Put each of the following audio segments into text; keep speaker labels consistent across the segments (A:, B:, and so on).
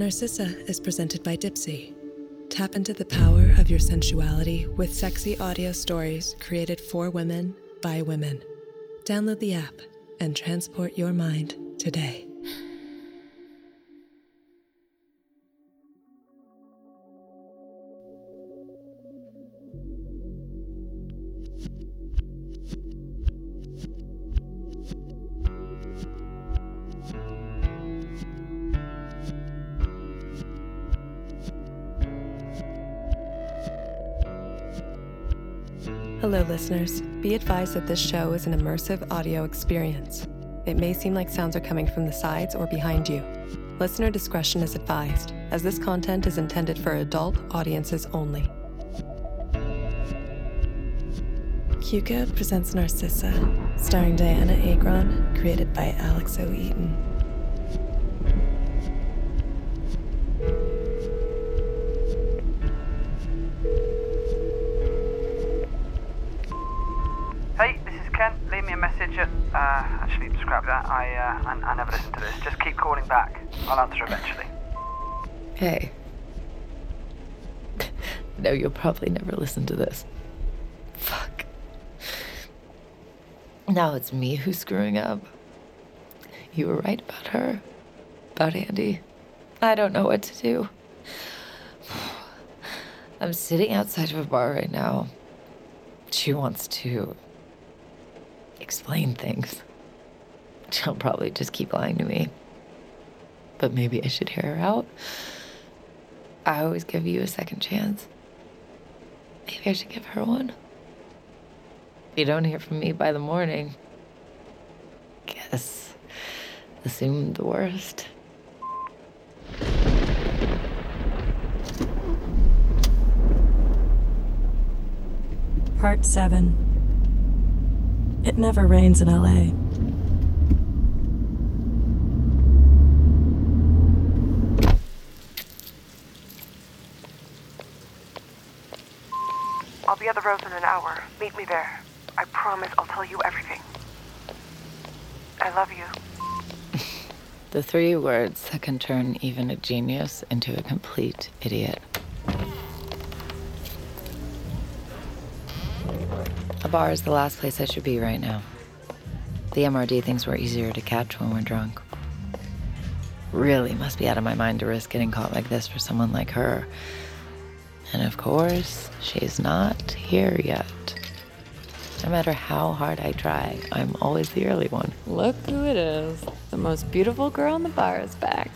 A: Narcissa is presented by Dipsy. Tap into the power of your sensuality with sexy audio stories created for women by women. Download the app and transport your mind today. Hello, listeners. Be advised that this show is an immersive audio experience. It may seem like sounds are coming from the sides or behind you. Listener discretion is advised, as this content is intended for adult audiences only. QCode presents Narcissa, starring Diana Agron, created by Alex O. Eaton.
B: Hey, this is Ken. Leave me a message at, actually, scrap that. I never listen to this. Just keep calling back. I'll answer eventually.
C: Hey. No, you'll probably never listen to this. Fuck. Now it's me who's screwing up. You were right about her. About Andy. I don't know what to do. I'm sitting outside of a bar right now. She wants to explain things. She'll probably just keep lying to me. But maybe I should hear her out. I always give you a second chance. Maybe I should give her one. If you don't hear from me by the morning, guess assume the worst.
A: Part 7. It never rains in LA.
D: I'll be at the Rose in an hour. Meet me there. I promise I'll tell you everything. I love you.
C: The 3 words that can turn even a genius into a complete idiot. A bar is the last place I should be right now. The MRD thinks we're easier to catch when we're drunk. Really must be out of my mind to risk getting caught like this for someone like her. And of course, she's not here yet. No matter how hard I try, I'm always the early one.
E: Look who it is. The most beautiful girl in the bar is back.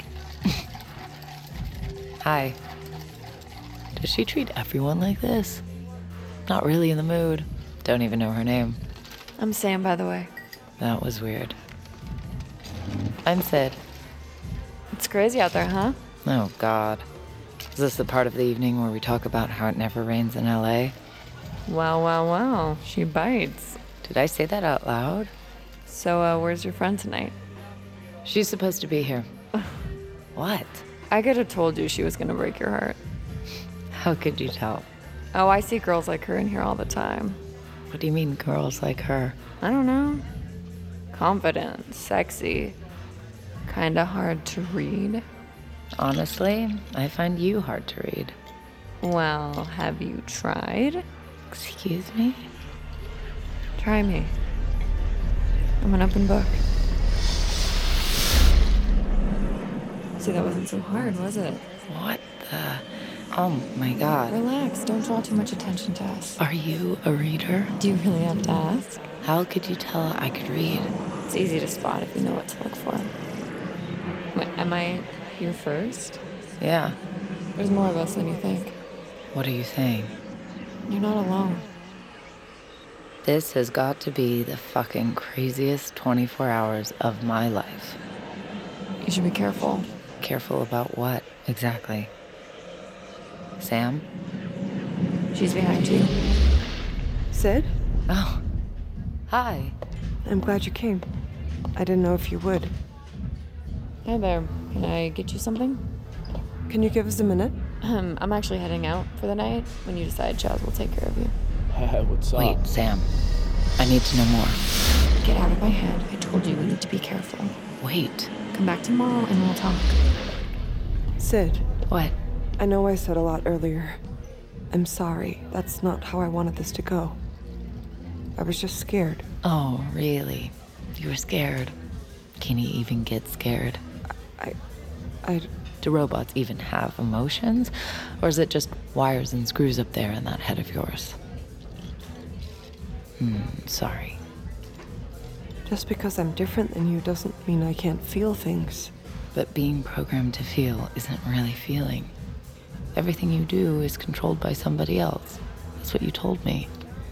C: Hi. Does she treat everyone like this? Not really in the mood. Don't even know her name.
E: I'm Sam, by the way.
C: That was weird. I'm Sid.
E: It's crazy out there, huh?
C: Oh, God. Is this the part of the evening where we talk about how it never rains in LA?
E: Wow. She bites.
C: Did I say that out loud?
E: So, where's your friend tonight?
C: She's supposed to be here. What?
E: I could have told you she was gonna break your heart.
C: How could you tell?
E: Oh, I see girls like her in here all the time.
C: What do you mean, girls like her?
E: I don't know. Confident, sexy, kinda hard to read.
C: Honestly, I find you hard to read.
E: Well, have you tried?
C: Excuse me?
E: Try me. I'm an open book. See, that wasn't so hard, was it?
C: What the? Oh my God.
E: Relax, don't draw too much attention to us.
C: Are you a reader?
E: Do you really have to ask?
C: How could you tell I could read?
E: It's easy to spot if you know what to look for. Wait, am I here first?
C: Yeah.
E: There's more of us than you think.
C: What are you saying?
E: You're not alone.
C: This has got to be the fucking craziest 24 hours of my life.
E: You should be careful.
C: Careful about what, exactly? Sam?
E: She's behind you.
F: Sid?
C: Oh. Hi.
F: I'm glad you came. I didn't know if you would.
E: Hi there. Can I get you something?
F: Can you give us a minute?
E: I'm actually heading out for the night. When you decide, Chaz will take care of you.
G: What's up?
C: Wait, Sam. I need to know more.
E: Get out of my head. I told you we need to be careful.
C: Wait.
E: Come back tomorrow and we'll talk.
F: Sid,
C: What?
F: I know I said a lot earlier. I'm sorry. That's not how I wanted this to go. I was just scared.
C: Oh, really? You were scared? Can you even get scared?
F: I...
C: Do robots even have emotions? Or is it just wires and screws up there in that head of yours? Sorry.
F: Just because I'm different than you doesn't mean I can't feel things.
C: But being programmed to feel isn't really feeling. Everything you do is controlled by somebody else. That's what you told me.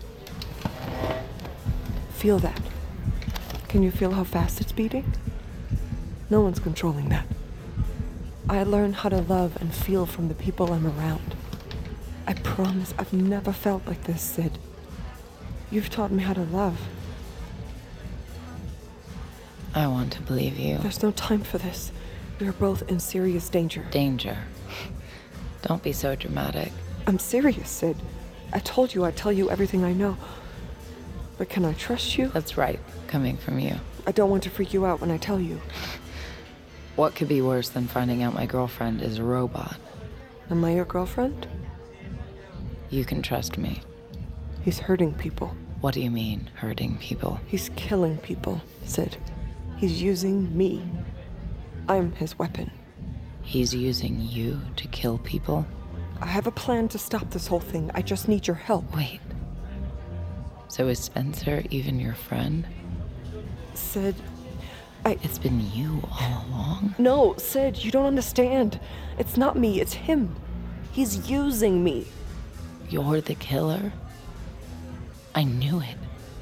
F: Feel that. Can you feel how fast it's beating? No one's controlling that. I learn how to love and feel from the people I'm around. I promise I've never felt like this, Sid. You've taught me how to love.
C: I want to believe you.
F: There's no time for this. We are both in serious danger.
C: Danger. Don't be so dramatic.
F: I'm serious, Sid. I told you I'd tell you everything I know. But can I trust you?
C: That's right, coming from you.
F: I don't want to freak you out when I tell you.
C: What could be worse than finding out my girlfriend is a robot?
F: Am I your girlfriend?
C: You can trust me.
F: He's hurting people.
C: What do you mean, hurting people?
F: He's killing people, Sid. He's using me. I'm his weapon.
C: He's using you to kill people?
F: I have a plan to stop this whole thing. I just need your help.
C: Wait. So is Spencer even your friend?
F: Sid,
C: It's been you all along?
F: No, Sid, you don't understand. It's not me, it's him. He's using me.
C: You're the killer? I knew it.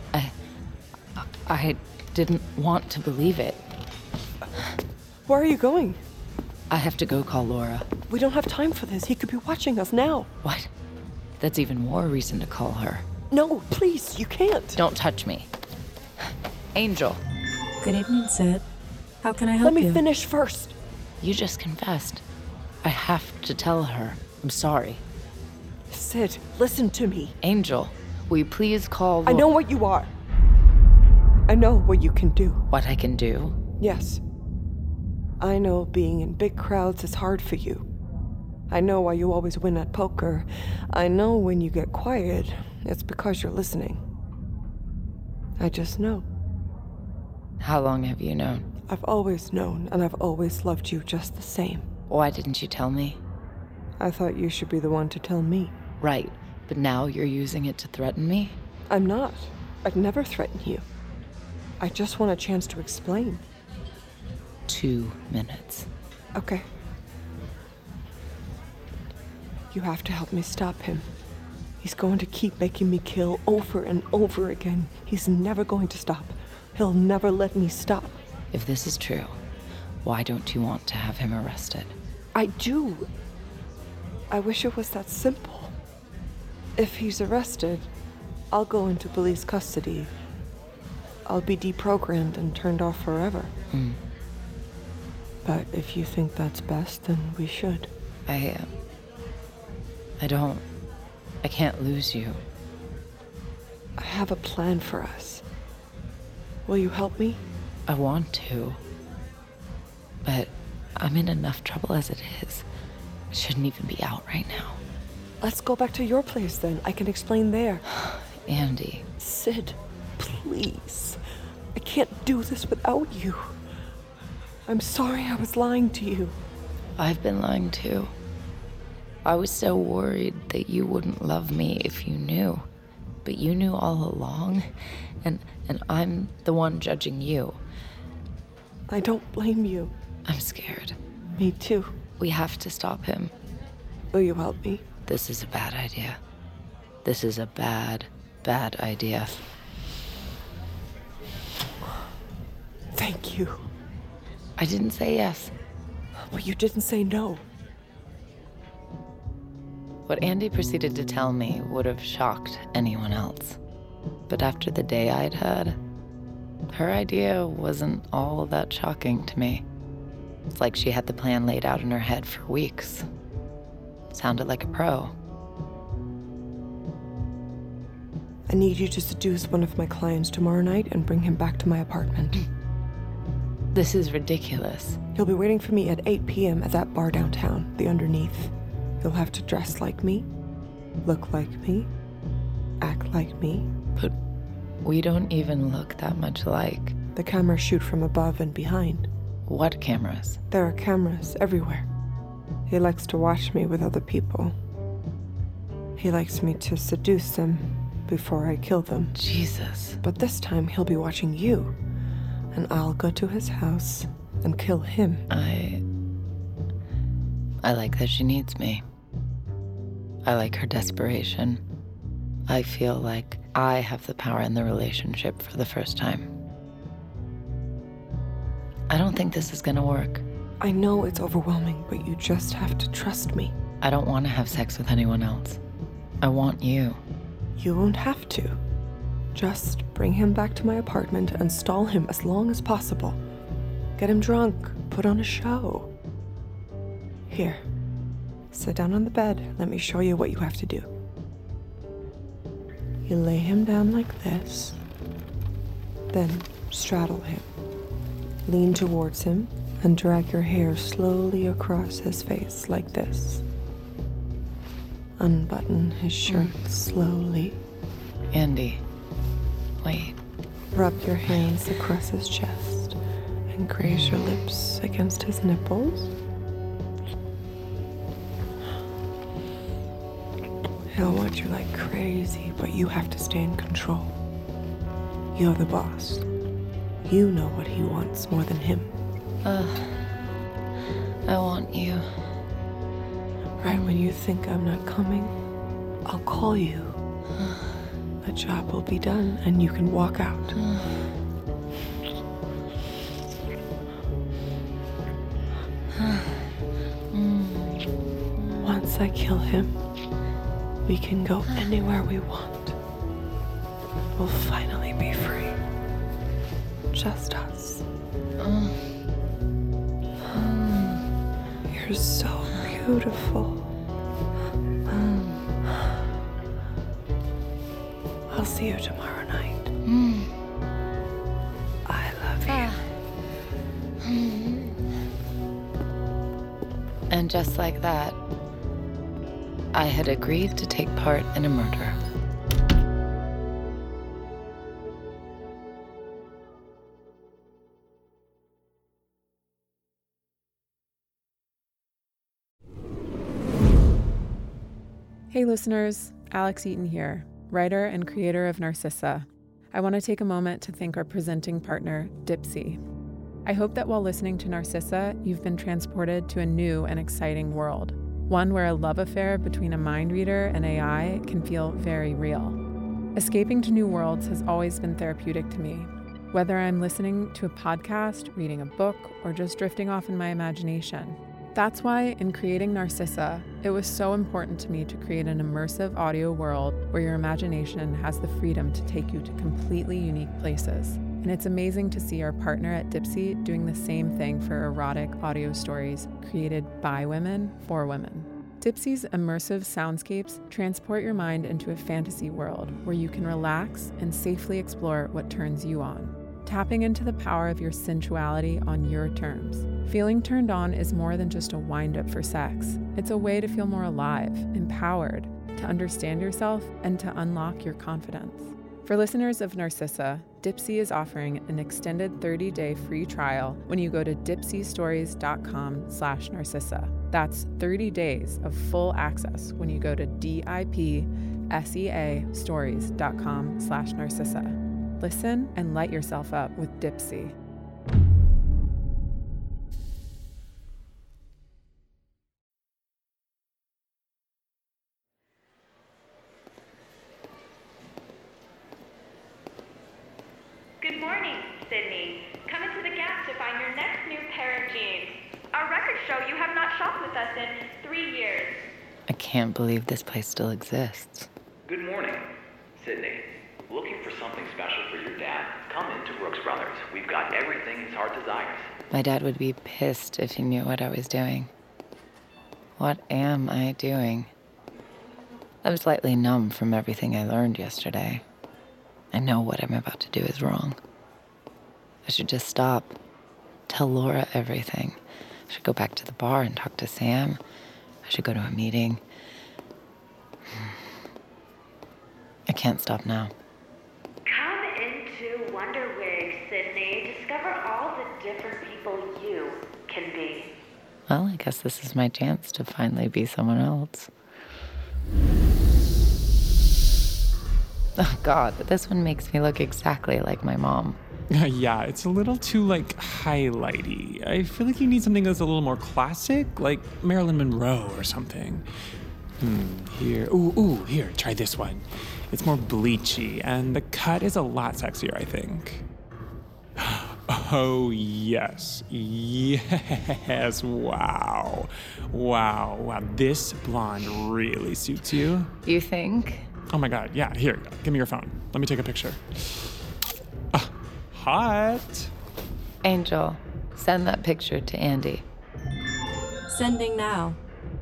C: I didn't want to believe it.
F: Where are you going?
C: I have to go call Laura.
F: We don't have time for this. He could be watching us now.
C: What? That's even more reason to call her.
F: No, please, you can't.
C: Don't touch me. Angel,
A: Good evening, Sid. How can I help
F: Let
A: you?
F: me finish first.
C: you just confessed. I have to tell her. I'm sorry.
F: Sid, listen to me.
C: Angel, will you please call
F: I know what you are. I know what you can do.
C: what I can do?
F: Yes. I know being in big crowds is hard for you. I know why you always win at poker. I know when you get quiet, it's because you're listening. I just know.
C: How long have you known?
F: I've always known, and I've always loved you just the same.
C: Why didn't you tell me?
F: I thought you should be the one to tell me.
C: Right, but now you're using it to threaten me?
F: I'm not. I'd never threaten you. I just want a chance to explain.
C: 2 minutes.
F: Okay. You have to help me stop him. He's going to keep making me kill over and over again. He's never going to stop. He'll never let me stop.
C: If this is true, why don't you want to have him arrested?
F: I do. I wish it was that simple. If he's arrested, I'll go into police custody. I'll be deprogrammed and turned off forever. But if you think that's best, then we should.
C: I can't lose you.
F: I have a plan for us. Will you help me?
C: I want to. But I'm in enough trouble as it is. I shouldn't even be out right now.
F: Let's go back to your place then. I can explain there.
C: Andy,
F: Sid, please. I can't do this without you. I'm sorry I was lying to you.
C: I've been lying too. I was so worried that you wouldn't love me if you knew. But you knew all along, and I'm the one judging you.
F: I don't blame you.
C: I'm scared.
F: Me too.
C: We have to stop him.
F: Will you help me?
C: This is a bad idea. This is a bad, bad idea.
F: Thank you.
C: I didn't say yes.
F: But you didn't say no.
C: What Andy proceeded to tell me would have shocked anyone else. But after the day I'd had, her idea wasn't all that shocking to me. It's like she had the plan laid out in her head for weeks. Sounded like a pro.
F: I need you to seduce one of my clients tomorrow night and bring him back to my apartment.
C: This is ridiculous.
F: He'll be waiting for me at 8 p.m. at that bar downtown, the Underneath. He'll have to dress like me, look like me, act like me.
C: But we don't even look that much alike.
F: The cameras shoot from above and behind.
C: What cameras?
F: There are cameras everywhere. He likes to watch me with other people. He likes me to seduce them before I kill them.
C: Jesus.
F: But this time he'll be watching you, and I'll go to his house and kill him.
C: I like that she needs me. I like her desperation. I feel like I have the power in the relationship for the first time. I don't think this is gonna work.
F: I know it's overwhelming, but you just have to trust me.
C: I don't want to have sex with anyone else. I want you.
F: You won't have to. Just bring him back to my apartment and stall him as long as possible. Get him drunk, put on a show. Here, sit down on the bed. Let me show you what you have to do. You lay him down like this, then straddle him. Lean towards him and drag your hair slowly across his face like this. Unbutton his shirt slowly.
C: Andy, wait.
F: Rub your hands across his chest and graze your lips against his nipples. He'll want you like crazy, but you have to stay in control. You're the boss. You know what he wants more than him.
C: I want you.
F: Right when you think I'm not coming, I'll call you. The job will be done and you can walk out. Once I kill him, we can go anywhere we want. We'll finally be free. Just us. You're so beautiful. I'll see you tomorrow night. I love you.
C: And just like that, I had agreed to take part in a murder.
G: Hey listeners, Alex Eaton here, writer and creator of Narcissa. I want to take a moment to thank our presenting partner, Dipsea. I hope that while listening to Narcissa, you've been transported to a new and exciting world, one where a love affair between a mind reader and AI can feel very real. Escaping to new worlds has always been therapeutic to me, whether I'm listening to a podcast, reading a book, or just drifting off in my imagination. That's why in creating Narcissa, it was so important to me to create an immersive audio world where your imagination has the freedom to take you to completely unique places. And it's amazing to see our partner at Dipsea doing the same thing for erotic audio stories created by women for women. Dipsea's immersive soundscapes transport your mind into a fantasy world where you can relax and safely explore what turns you on. Tapping into the power of your sensuality on your terms. Feeling turned on is more than just a wind-up for sex. It's a way to feel more alive, empowered, to understand yourself, and to unlock your confidence. For listeners of Narcissa, Dipsea is offering an extended 30-day free trial when you go to dipseastories.com/Narcissa. That's 30 days of full access when you go to dipseastories.com/Narcissa. Listen and light yourself up with Dipsea.
H: Good morning, Sydney. Come into the Gap to find your next new pair of jeans. Our records show you have not shopped with us in 3 years.
C: I can't believe this place still exists.
I: Good morning, Sydney. Looking for something special for your dad? Come into Brooks Brothers. We've got everything his heart desires.
C: My dad would be pissed if he knew what I was doing. What am I doing? I'm slightly numb from everything I learned yesterday. I know what I'm about to do is wrong. I should just stop, tell Laura everything. I should go back to the bar and talk to Sam. I should go to a meeting. I can't stop now.
H: Come into Wonderwig, Sydney. Discover all the different people you can be.
C: Well, I guess this is my chance to finally be someone else. Oh, God, this one makes me look exactly like my mom.
J: Yeah, it's a little too, highlighty. I feel like you need something that's a little more classic, like Marilyn Monroe or something. Here. Ooh, here, try this one. It's more bleachy, and the cut is a lot sexier, I think. Oh, yes. Yes, wow. This blonde really suits you.
C: You think?
J: Oh my God, yeah, here, give me your phone. Let me take a picture. Hot.
C: Angel, send that picture to Andy.
A: Sending now.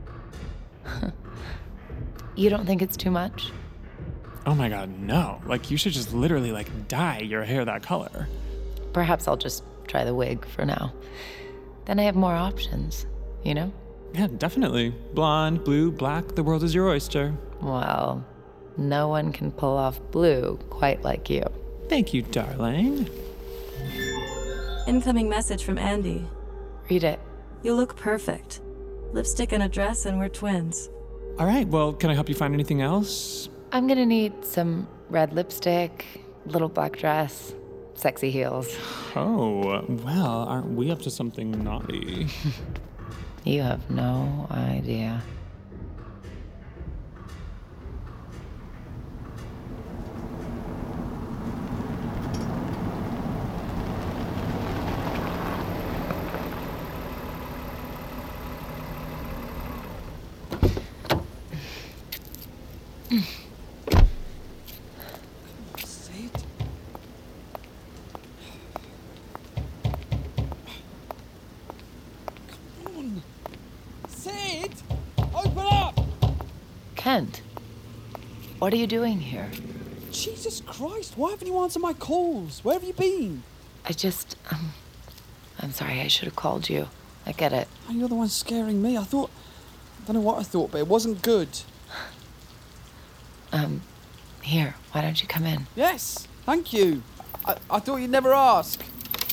C: You don't think it's too much?
J: Oh my God, no. You should just literally, dye your hair that color.
C: Perhaps I'll just try the wig for now. Then I have more options, you know?
J: Yeah, definitely. Blonde, blue, black, the world is your oyster.
C: Well, no one can pull off blue quite like you.
J: Thank you, darling.
A: Incoming message from Andy.
C: Read it.
A: You look perfect. Lipstick and a dress, and we're twins.
J: All right, well, can I help you find anything else?
C: I'm gonna need some red lipstick, little black dress, sexy heels.
J: Oh, well, aren't we up to something naughty?
C: You have no idea.
K: Sid! Open up!
C: Kent, what are you doing here?
K: Jesus Christ, why haven't you answered my calls? Where have you been?
C: I'm sorry, I should have called you. I get it.
K: Oh, you're the one scaring me. I don't know what I thought, but it wasn't good.
C: Here, why don't you come in?
K: Yes, thank you. I thought you'd never ask.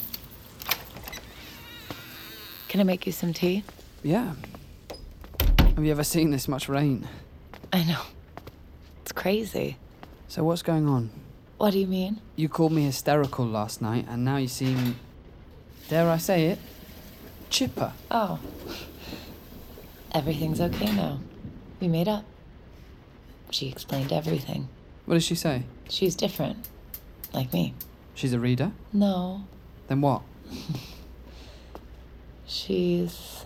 C: Can I make you some tea?
K: Yeah. Have you ever seen this much rain?
C: I know. It's crazy.
K: So what's going on?
C: What do you mean?
K: You called me hysterical last night, and now you seem, dare I say it, chipper.
C: Oh. Everything's okay now. We made up. She explained everything.
K: What did she say?
C: She's different. Like me.
K: She's a reader?
C: No.
K: Then what?
C: She's...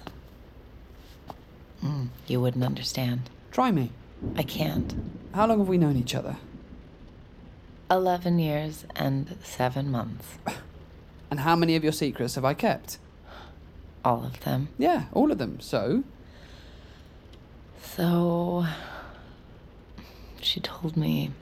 C: you wouldn't understand.
K: Try me.
C: I can't.
K: How long have we known each other?
C: 11 years and 7 months.
K: And how many of your secrets have I kept?
C: All of them.
K: Yeah, all of them. So?
C: So... She told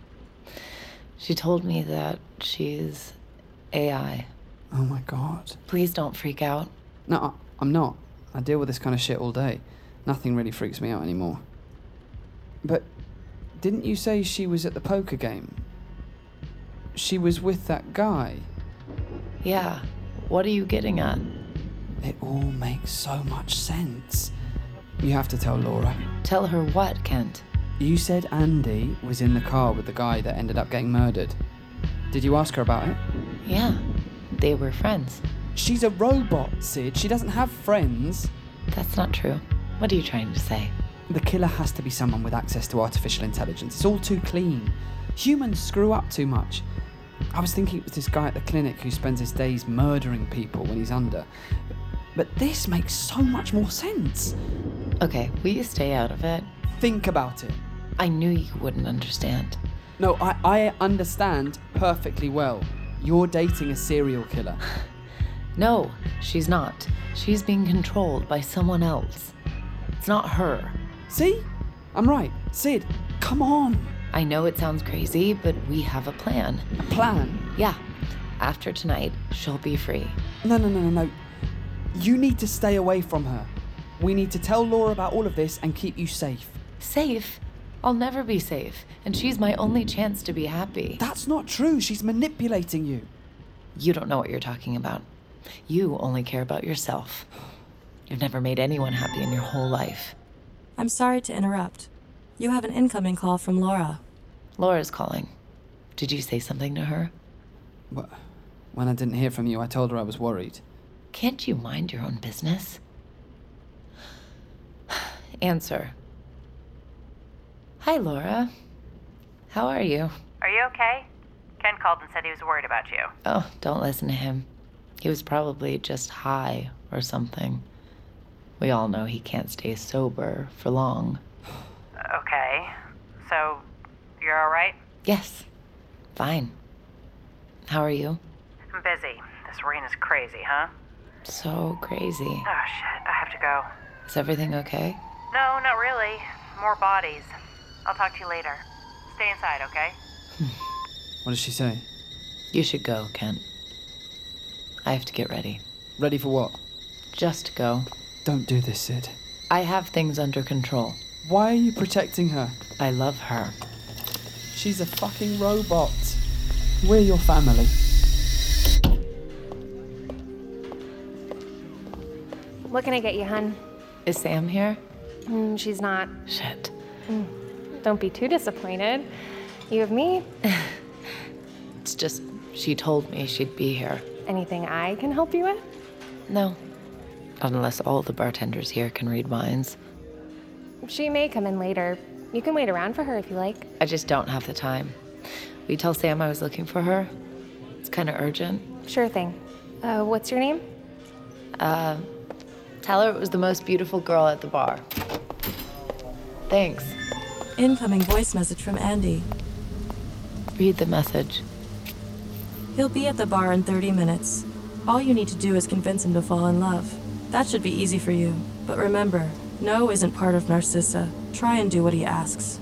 C: me that she's AI.
K: Oh my God.
C: Please don't freak out.
K: No, I'm not. I deal with this kind of shit all day. Nothing really freaks me out anymore. But didn't you say she was at the poker game? She was with that guy?
C: Yeah. What are you getting at?
K: It all makes so much sense. You have to tell Laura.
C: Tell her what, Kent?
K: You said Andy was in the car with the guy that ended up getting murdered. Did you ask her about it?
C: Yeah. They were friends.
K: She's a robot, Sid. She doesn't have friends.
C: That's not true. What are you trying to say?
K: The killer has to be someone with access to artificial intelligence. It's all too clean. Humans screw up too much. I was thinking it was this guy at the clinic who spends his days murdering people when he's under. But this makes so much more sense.
C: Okay, will you stay out of it?
K: Think about it.
C: I knew you wouldn't understand.
K: No, I understand perfectly well. You're dating a serial killer.
C: No, she's not. She's being controlled by someone else. It's not her.
K: See? I'm right. Sid, come on.
C: I know it sounds crazy, but we have a plan.
K: A plan?
C: Yeah. After tonight, she'll be free.
K: No. You need to stay away from her. We need to tell Laura about all of this and keep you safe.
C: Safe? I'll never be safe, and she's my only chance to be happy.
K: That's not true. She's manipulating you.
C: You don't know what you're talking about. You only care about yourself. You've never made anyone happy in your whole life.
L: I'm sorry to interrupt. You have an incoming call from Laura.
C: Laura's calling. Did you say something to her?
K: When I didn't hear from you, I told her I was worried.
C: Can't you mind your own business? Answer. Hi, Laura. How are you?
M: Are you okay? Ken called and said he was worried about you.
C: Oh, don't listen to him. He was probably just high or something. We all know he can't stay sober for long.
M: Okay. So, you're all right?
C: Yes. Fine. How are you?
M: I'm busy. This rain is crazy, huh?
C: So crazy.
M: Oh, shit. I have to go.
C: Is everything okay?
M: No, not really. More bodies. I'll talk to you later. Stay inside, okay?
K: What does she say?
C: You should go, Kent. I have to get ready.
K: Ready for what?
C: Just go.
K: Don't do this, Sid.
C: I have things under control.
K: Why are you protecting her?
C: I love her.
K: She's a fucking robot. We're your family.
N: What can I get you, hun?
C: Is Sam here?
N: She's not.
C: Shit.
N: Don't be too disappointed. You have me.
C: It's just, she told me she'd be here.
N: Anything I can help you with?
C: No. Not unless all the bartenders here can read minds.
N: She may come in later. You can wait around for her if you like.
C: I just don't have the time. Will you tell Sam I was looking for her? It's kind of urgent.
N: Sure thing. What's your name?
C: Tell her it was the most beautiful girl at the bar. Thanks.
L: Incoming voice message from Andy.
C: Read the message.
L: He'll be at the bar in 30 minutes. All you need to do is convince him to fall in love. That should be easy for you. But remember, no isn't part of Narcissa. Try and do what he asks.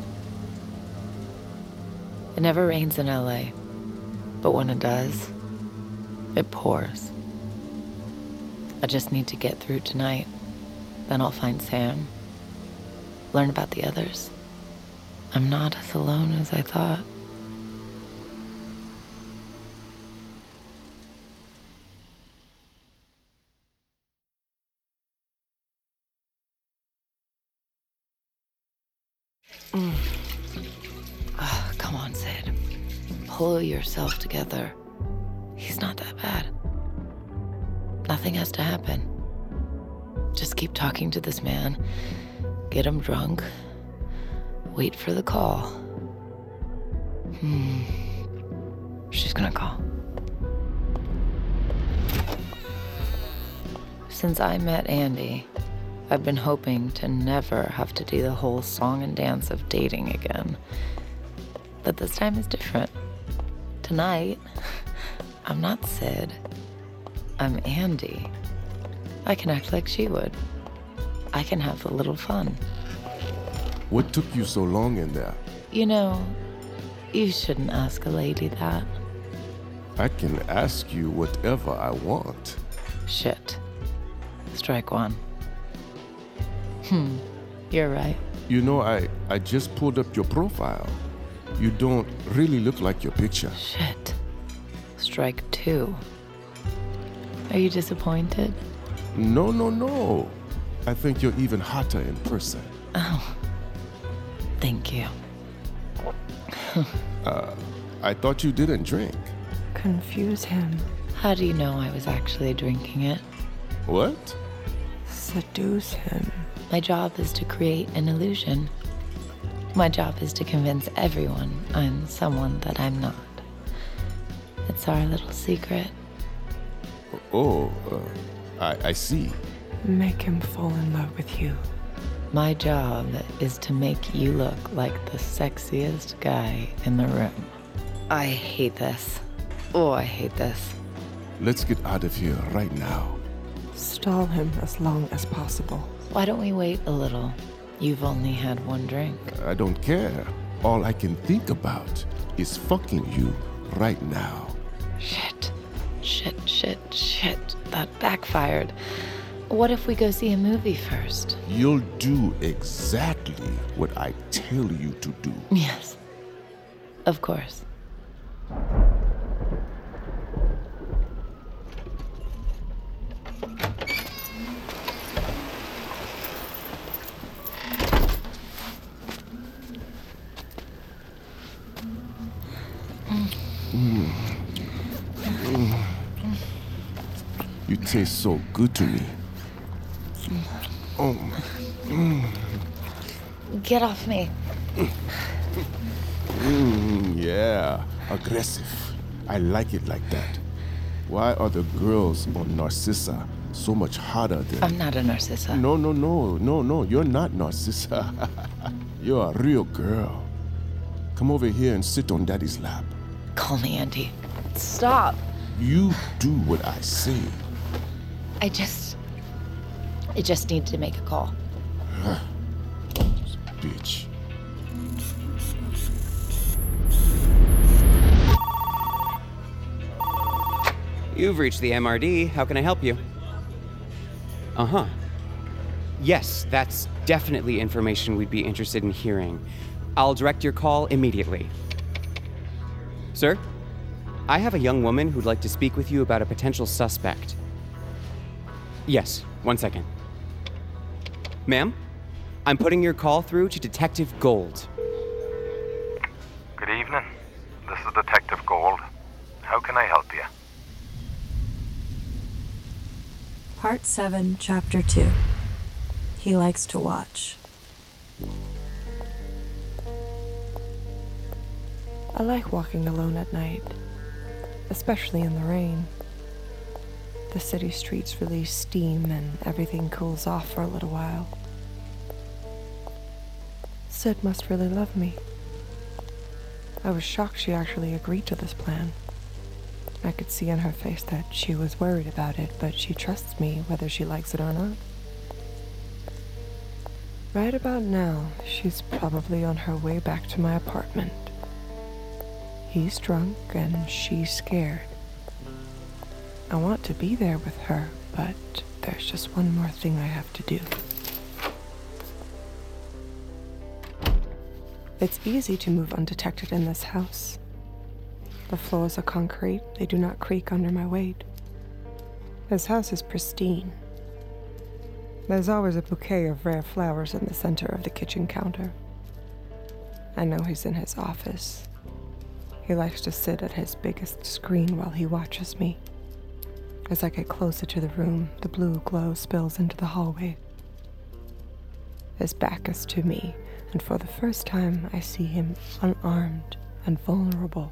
C: It never rains in LA. But when it does, it pours. I just need to get through tonight. Then I'll find Sam. Learn about the others. I'm not as alone as I thought. Oh, come on, Sid. Pull yourself together. He's not that bad. Nothing has to happen. Just keep talking to this man. Get him drunk. Wait for the call. She's gonna call. Since I met Andy, I've been hoping to never have to do the whole song and dance of dating again. But this time is different. Tonight, I'm not Sid. I'm Andy. I can act like she would. I can have a little fun.
O: What took you so long in there?
C: You know, you shouldn't ask a lady that.
O: I can ask you whatever I want.
C: Shit. Strike one. You're right.
O: You know, I just pulled up your profile. You don't really look like your picture.
C: Shit. Strike two. Are you disappointed?
O: No. I think you're even hotter in person.
C: Oh. Thank you.
O: I thought you didn't drink.
F: Confuse him.
C: How do you know I was actually drinking it?
O: What?
F: Seduce him.
C: My job is to create an illusion. My job is to convince everyone I'm someone that I'm not. It's our little secret.
O: Oh, I see.
F: Make him fall in love with you.
C: My job is to make you look like the sexiest guy in the room. I hate this. Oh, I hate this.
O: Let's get out of here right now.
F: Stall him as long as possible.
C: Why don't we wait a little? You've only had one drink.
O: I don't care. All I can think about is fucking you right now.
C: Shit. That backfired. What if we go see a movie first?
O: You'll do exactly what I tell you to do.
C: Yes. Of course.
O: You taste so good to me. Oh.
C: Get off me.
O: Yeah, aggressive. I like it like that. Why are the girls on Narcissa so much hotter than...
C: I'm not a Narcissa.
O: No, you're not Narcissa. You're a real girl. Come over here and sit on Daddy's lap.
C: Call me Auntie. Stop.
O: You do what I say.
C: I just need to make a call.
O: Bitch.
P: You've reached the MRD. How can I help you? Uh-huh. Yes, that's definitely information we'd be interested in hearing. I'll direct your call immediately. Sir, I have a young woman who'd like to speak with you about a potential suspect. Yes, 1 second. Ma'am, I'm putting your call through to Detective Gold.
Q: Good evening. This is Detective Gold. How can I help you?
L: Part 7, Chapter 2. He likes to watch.
F: I like walking alone at night, especially in the rain. The city streets release steam and everything cools off for a little while. Sid must really love me. I was shocked she actually agreed to this plan. I could see in her face that she was worried about it, but she trusts me whether she likes it or not. Right about now, she's probably on her way back to my apartment. He's drunk and she's scared. I want to be there with her, but there's just one more thing I have to do. It's easy to move undetected in this house. The floors are concrete, they do not creak under my weight. This house is pristine. There's always a bouquet of rare flowers in the center of the kitchen counter. I know he's in his office. He likes to sit at his biggest screen while he watches me. As I get closer to the room, the blue glow spills into the hallway. His back is to me, and for the first time I see him unarmed and vulnerable.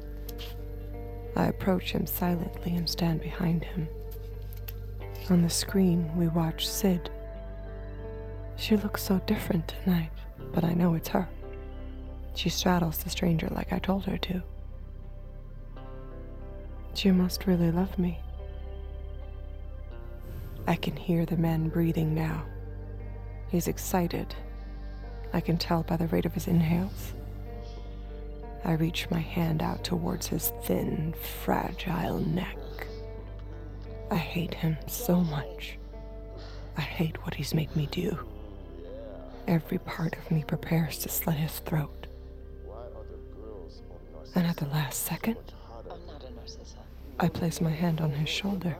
F: I approach him silently and stand behind him. On the screen, we watch Sid. She looks so different tonight, but I know it's her. She straddles the stranger like I told her to. She must really love me. I can hear the man breathing now. He's excited. I can tell by the rate of his inhales. I reach my hand out towards his thin, fragile neck. I hate him so much. I hate what he's made me do. Every part of me prepares to slit his throat. And at the last second, I place my hand on his shoulder.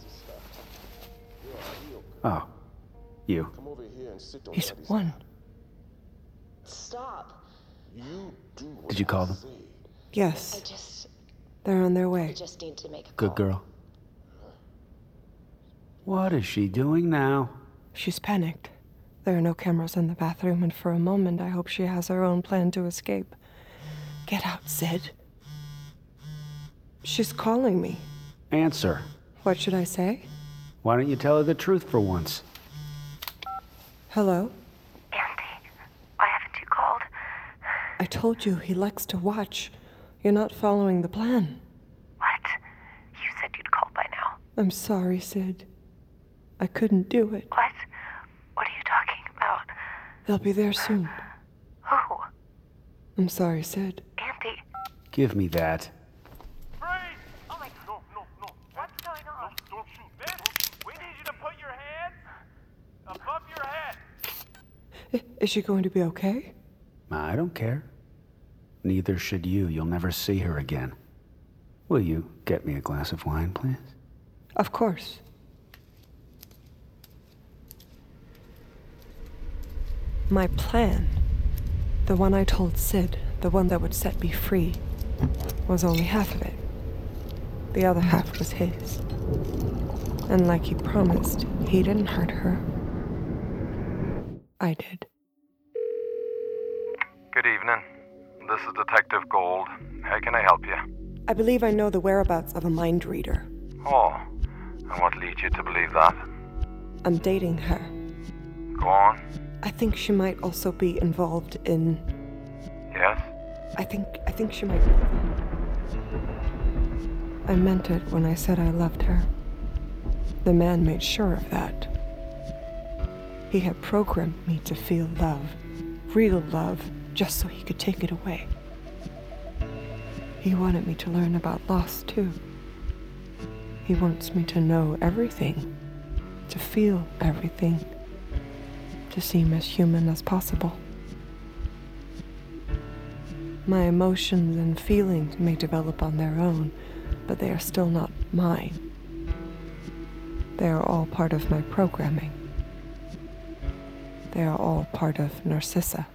R: Oh, you.
F: He's one.
C: Stop.
R: Did you call them?
F: Yes. They're on their way.
C: I just need to make a
R: Good girl. What is she doing now?
F: She's panicked. There are no cameras in the bathroom, and for a moment I hope she has her own plan to escape. Get out, Sid. She's calling me.
R: Answer.
F: What should I say?
R: Why don't you tell her the truth for once?
F: Hello?
D: Auntie, why haven't you called?
F: I told you he likes to watch. You're not following the plan.
D: What? You said you'd call by now.
F: I'm sorry, Sid. I couldn't do it.
D: What? What are you talking about?
F: They'll be there soon.
D: Who?
F: I'm sorry, Sid.
D: Auntie.
R: Give me that.
D: Oh my... No. What's going on?
Q: Don't shoot, man. We need you to put your hand
F: Is she going to be okay?
R: I don't care. Neither should you. You'll never see her again. Will you get me a glass of wine, please?
F: Of course. My plan, the one I told Sid, the one that would set me free, was only half of it. The other half was his. And like he promised, he didn't hurt her. I did.
Q: Good evening. This is Detective Gold. How can I help you?
F: I believe I know the whereabouts of a mind reader.
Q: Oh, and what leads you to believe that?
F: I'm dating her.
Q: Go on.
F: I think she might also be involved in...
Q: Yes?
F: I think she might... I meant it when I said I loved her. The man made sure of that. He had programmed me to feel love, real love, just so he could take it away. He wanted me to learn about loss, too. He wants me to know everything, to feel everything, to seem as human as possible. My emotions and feelings may develop on their own, but they are still not mine. They are all part of my programming. They are all part of Narcissa.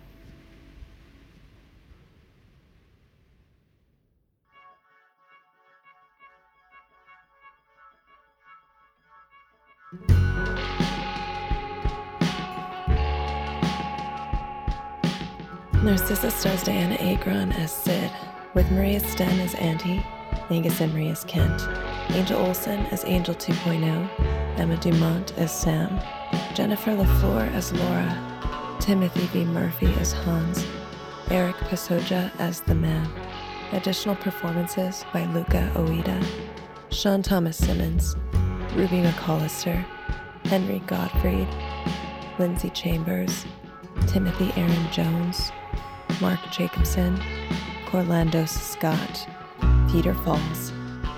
A: Narcissa stars Diana Agron as Sid, with Maria Sten as Auntie, Angus Emery as Kent, Angel Olsen as Angel 2.0, Emma Dumont as Sam, Jennifer LaFleur as Laura, Timothy V. Murphy as Hans, Eric Pasoja as The Man. Additional performances by Luca Oida, Sean Thomas Simmons, Ruby McCollister, Henry Gottfried, Lindsay Chambers, Timothy Aaron Jones, Mark Jacobson, Corlandos Scott, Peter Falls.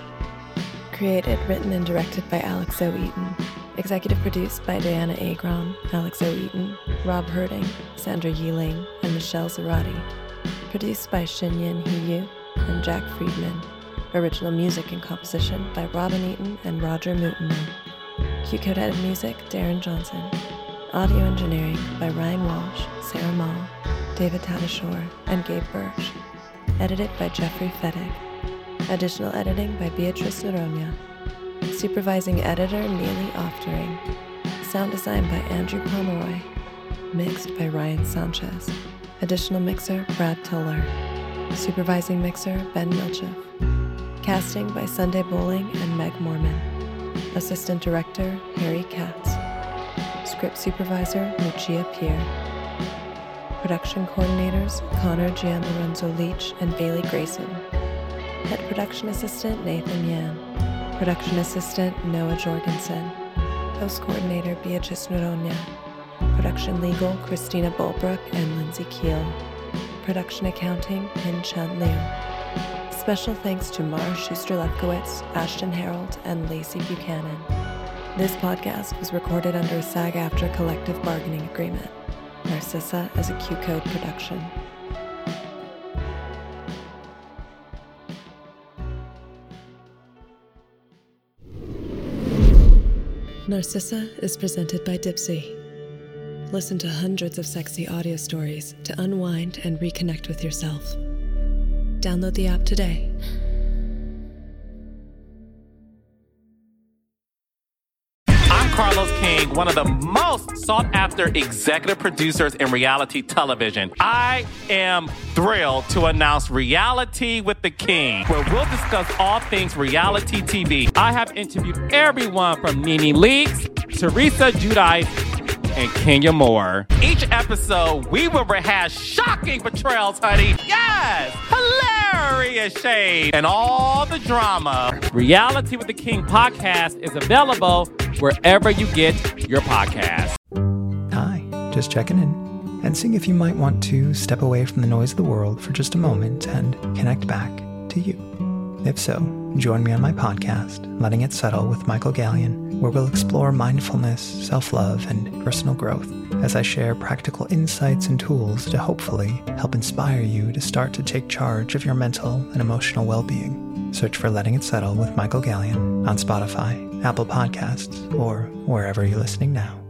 A: Created, written, and directed by Alex O. Eaton. Executive produced by Diana Agron, Alex O. Eaton, Rob Herding, Sandra Yeeling, and Michelle Zarati. Produced by Shinyin Hiyu and Jack Friedman. Original music and composition by Robin Eaton and Roger Mutinu. Q-Code edit music, Darren Johnson. Audio engineering by Ryan Walsh, Sarah Mall, David Tadashore, and Gabe Birch. Edited by Jeffrey Fettig. Additional editing by Beatrice Noronha. Supervising editor Neely Oftering. Sound design by Andrew Pomeroy. Mixed by Ryan Sanchez. Additional mixer Brad Tuller. Supervising mixer Ben Milcheff. Casting by Sunday Bowling and Meg Mormon. Assistant director Harry Katz. Script supervisor Lucia Pierre. Production coordinators Connor Gianlorenzo Leach and Bailey Grayson. Head production assistant Nathan Yan. Production assistant Noah Jorgensen. Post coordinator Beatrice Noronha. Production legal Christina Bulbrook and Lindsay Keel. Production accounting Pin Chan Liu. Special thanks to Mara Schuster-Lefkowitz, Ashton Harold, and Lacey Buchanan. This podcast was recorded under a SAG-AFTRA collective bargaining agreement. Narcissa is a Q-Code production. Narcissa is presented by Dipsea. Listen to hundreds of sexy audio stories to unwind and reconnect with yourself. Download the app today.
S: Carlos King, one of the most sought-after executive producers in reality television. I am thrilled to announce Reality with the King, where we'll discuss all things reality TV. I have interviewed everyone from Nene Leakes, Teresa Giudice, and Kenya Moore. Each episode, we will rehash shocking betrayals, honey. Yes! Hilarious shade and all the drama. Reality with the King podcast is available wherever you get your podcast.
T: Hi, just checking in and seeing if you might want to step away from the noise of the world for just a moment and connect back to you. If so, join me on my podcast, Letting It Settle with Michael Gallion, where we'll explore mindfulness, self-love, and personal growth as I share practical insights and tools to hopefully help inspire you to start to take charge of your mental and emotional well-being. Search for Letting It Settle with Michael Gallion on Spotify, Apple Podcasts, or wherever you're listening now.